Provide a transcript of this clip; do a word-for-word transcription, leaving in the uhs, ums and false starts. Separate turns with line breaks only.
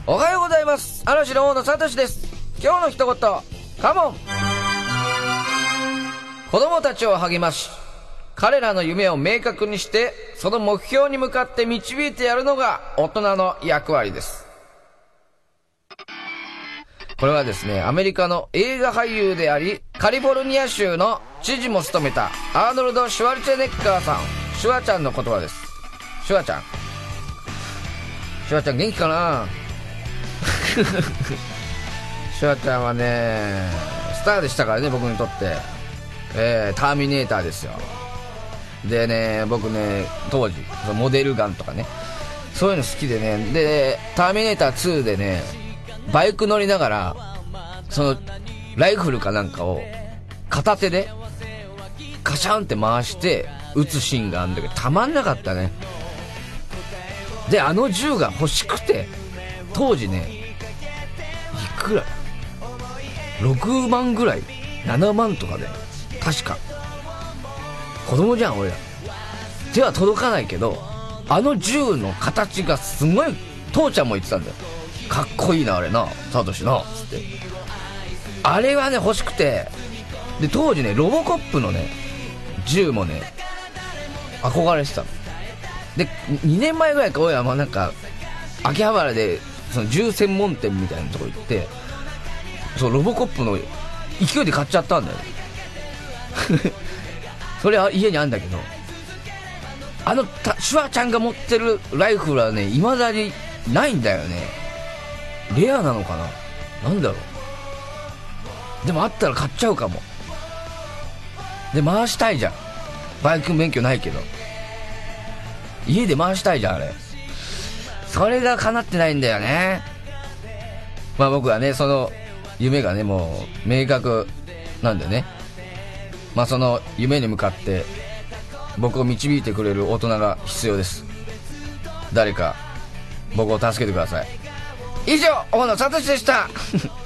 おはようございます。嵐の大野聡です。今日の一言、カモン。子供たちを励まし、彼らの夢を明確にして、その目標に向かって導いてやるのが大人の役割です。これはですね、アメリカの映画俳優であり、カリフォルニア州の知事も務めたアーノルド・シュワルツェネッガーさん、シュワちゃんの言葉です。シュワちゃん。シュワちゃん元気かなシュワちゃんはね、スターでしたからね、僕にとって。えー、ターミネーターですよ。でね、僕ね、当時、モデルガンとかね、そういうの好きでね、で、ターミネーターツーでね、バイク乗りながら、その、ライフルかなんかを、片手で、カシャンって回して、撃つシーンがあるんだけど、たまんなかったね。で、あの銃が欲しくて、当時ね、いくらろくまんぐらいななまんとかで、確か。子供じゃん、俺ら。手は届かないけど、あの銃の形がすごい、父ちゃんも言ってたんだよ。かっこいいな、あれな、サトシな、つって。あれはね、欲しくて、で、当時ね、ロボコップのね、銃もね、憧れてたの。で、にねんまえぐらいか、俺はまあなんか、秋葉原で、その銃専門店みたいなとこ行って、そう、ロボコップの勢いで買っちゃったんだよね。それは家にあるんだけど、あのシュワちゃんが持ってるライフルはね、未だにないんだよね。レアなのかな、なんだろう。でもあったら買っちゃうかも。で、回したいじゃん。バイク免許ないけど家で回したいじゃん、あれ。それが叶ってないんだよね。まあ僕はね、その夢がね、もう明確なんでね、まあその夢に向かって僕を導いてくれる大人が必要です。誰か僕を助けてください。以上、大野聡でした。